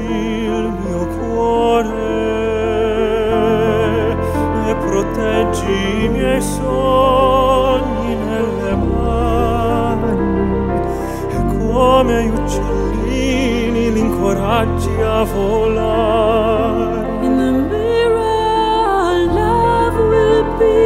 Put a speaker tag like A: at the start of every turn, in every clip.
A: il mio cuore e proteggi i miei sogni nelle mani, e come agli uccellini li incoraggi a volare.
B: In the mirror love will be.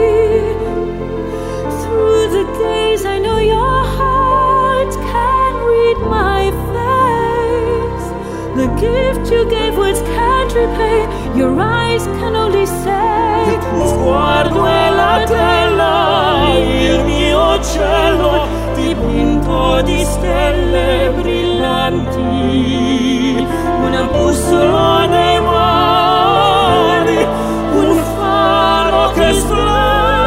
B: Through the gaze I know your heart can read my face. The gift you gave words can't repay, your eyes can only say.
A: Il tuo sguardo è la tela, il mio cielo dipinto di stelle brillanti, una bussola nei mari, un faro che splende.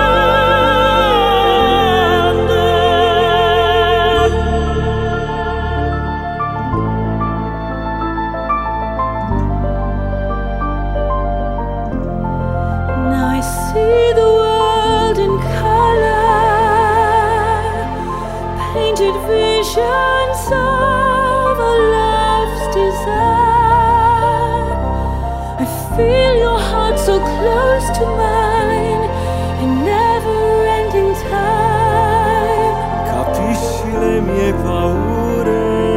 B: Now I see the world in color, painted visions of a love's desire. I feel your heart so close to mine in never-ending time.
A: Capisci le mie paure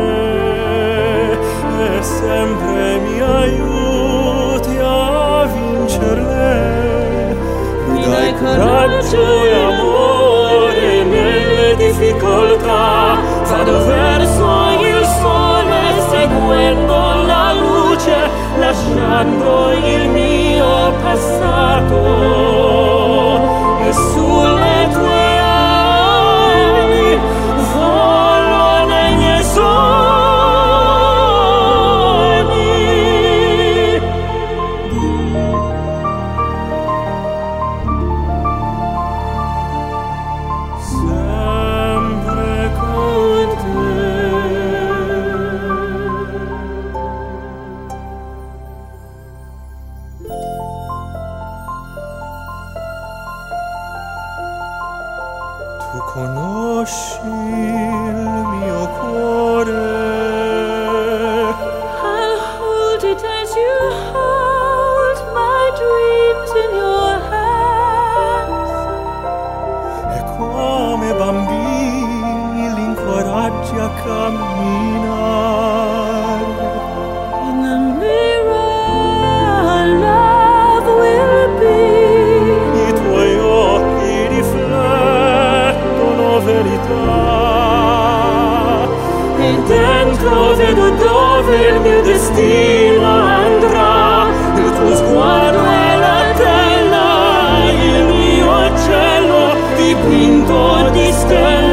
A: e sempre mi aiuti a vincerle. Mi dai coraggio e amore nelle difficoltà. Vado verso il sole seguendo la luce, lasciando il mio passato, e sulle tue ali volo nei miei sogni. Sempre con te. Tu conosci il mio cuore,
B: I'll hold it as you hold my dreams in your hands.
A: e come bambini li incoraggi a camminare.
B: In the mirror love will be.
A: I tuoi occhi riflettono verità, e dentro vedo dove il mio destino andrà. Il tuo sguardo è la tela, il mio cielo dipinto di stelle